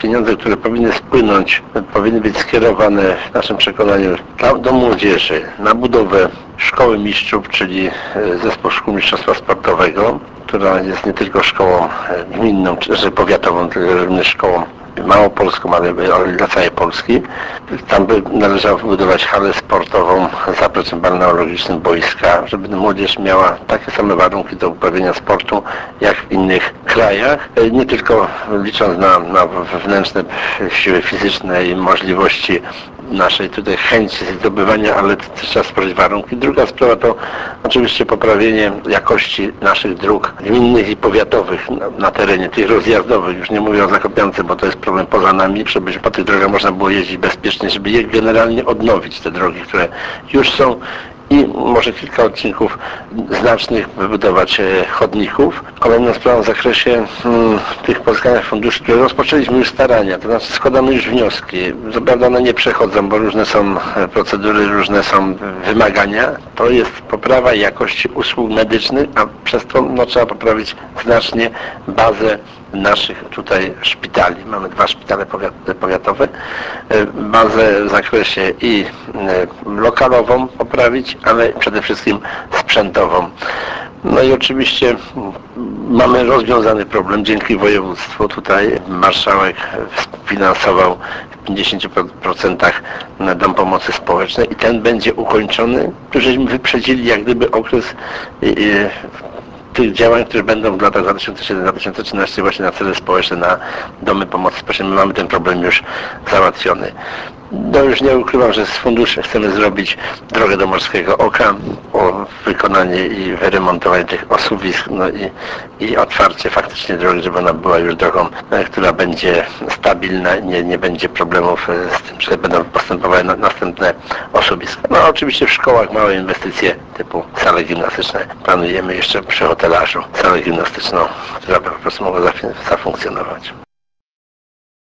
pieniądze, które powinny spłynąć, powinny być skierowane w naszym przekonaniu do młodzieży, na budowę Szkoły Mistrzów, czyli Zespół Szkół Mistrzostwa Sportowego, która jest nie tylko szkołą gminną czy powiatową, tylko również szkołą małopolską, ale dla całej Polski. Tam by należało wybudować halę sportową z zapleczem balneologicznym, boiska, żeby młodzież miała takie same warunki do uprawiania sportu jak w innych krajach. Nie tylko licząc na wewnętrzne siły fizyczne i możliwości naszej tutaj chęci zdobywania, ale też trzeba stworzyć warunki. Druga sprawa to oczywiście poprawienie jakości naszych dróg gminnych i powiatowych na terenie tych rozjazdowych. Już nie mówię o Zakopiance, bo to jest problem poza nami, żeby po tych drogach można było jeździć bezpiecznie, żeby je generalnie odnowić, te drogi, które już są, i może kilka odcinków znacznych wybudować chodników. Kolejną sprawą w zakresie tych pozyskanych funduszy, które rozpoczęliśmy już starania, to znaczy składamy już wnioski. Co prawda one nie przechodzą, bo różne są procedury, różne są wymagania. To jest poprawa jakości usług medycznych, a przez to trzeba poprawić znacznie bazę naszych tutaj szpitali. Mamy 2 szpitale powiatowe. Bazę w zakresie i lokalową poprawić, ale przede wszystkim sprzętową. No i oczywiście mamy rozwiązany problem dzięki województwu. Tutaj marszałek finansował w 50% Dom Pomocy Społecznej i ten będzie ukończony. Tu żeśmy wyprzedzili jak gdyby okres tych działań, które będą w latach 2007-2013 właśnie na cele społeczne, na domy pomocy społecznej. My mamy ten problem już załatwiony. No już nie ukrywam, że z funduszy chcemy zrobić drogę do Morskiego Oka, o wykonanie i wyremontowanie tych osuwisk, no i otwarcie faktycznie drogi, żeby ona była już drogą, która będzie stabilna, nie będzie problemów z tym, że będą postępowały następne osuwiska. No oczywiście w szkołach małe inwestycje typu sale gimnastyczne. Planujemy jeszcze przy hotelarzu salę gimnastyczną, która by po prostu mogła zafunkcjonować.